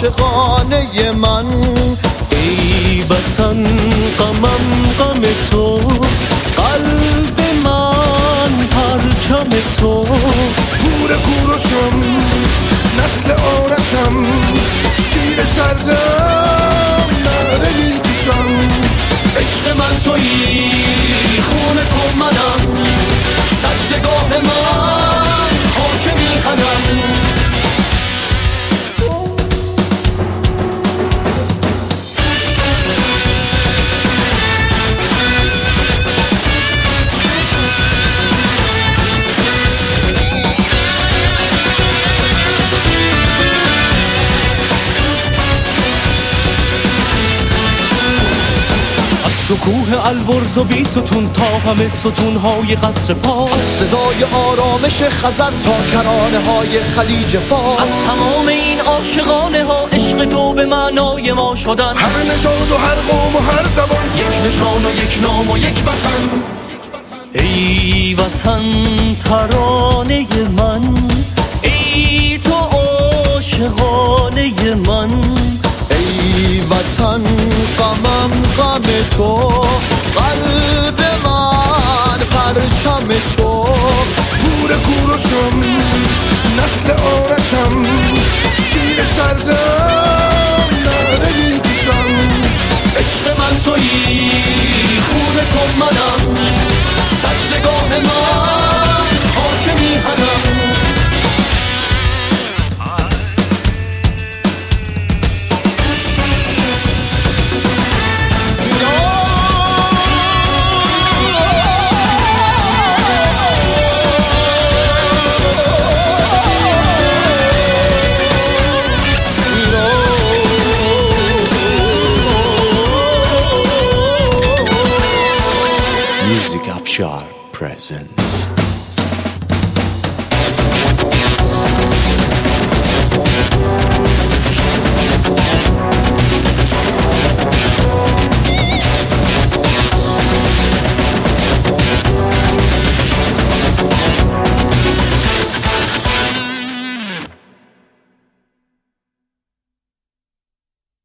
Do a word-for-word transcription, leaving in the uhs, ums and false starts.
عاشقانه من. ای وطن غمم غم تو، قلب من پرچم تو. پور کوروشم نسل آرشم، شیر شرزم نره میکشم. عشق من تویی، خون تو منم، سجدگاه من خاک میهنم. شکوه البرز و بی ستون تا همه ستونهای قصر پاس، از صدای آرامش خزر تا کرانه های خلیج فارس، از تمام این عاشقانه ها عشق تو به معنای ما شدن. هر نژاد و هر قوم و هر زبان، یک نشان و یک نام و یک وطن. ای وطن ترانه من، ای تو عاشقانه من. ای وطن غمم غم تو، قلب من پرچم تو. پور کوروشم نسل آرشم، شیر شرزم نره میکشم. عشق من تویی، خون تو منم، سجدگاه من خاک میهنم. Music Afshar present.